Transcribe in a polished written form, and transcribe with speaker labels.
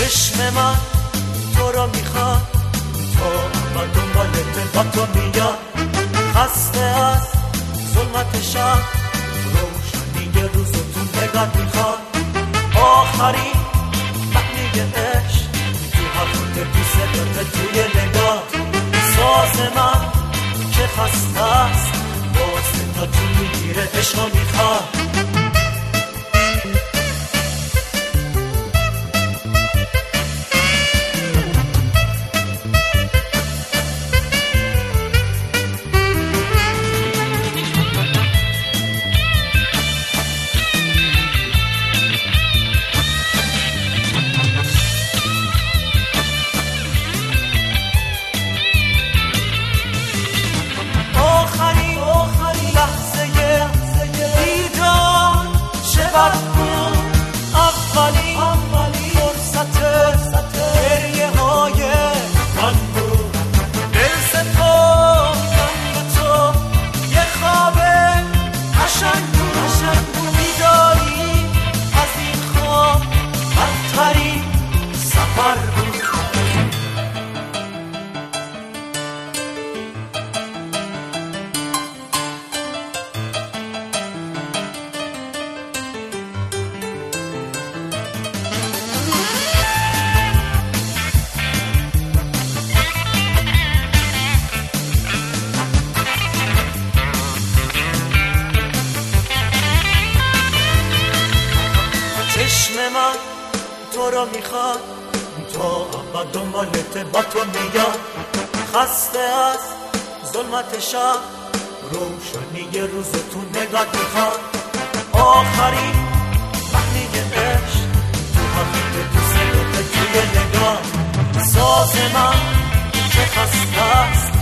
Speaker 1: چشم من تو رو میخواد، تو اول دنبالت با تو میاد. خسته از ظلمت شب، روشنی روز تو نگات میخواد. آخرین معنی عشق تو حرفت دوست داره توی نگاه. ساز من که خسته است، واسه تا تو میگیره عشق میخواد. چشم من تو رو میخواد، تو اول دنبالت با تو میاد. خسته از ظلمت شب، روشنی روز تو نگات میخواد. آخرین معنی عشق تو حرفت دوست داره توی نگاه. ساز من که خسته است،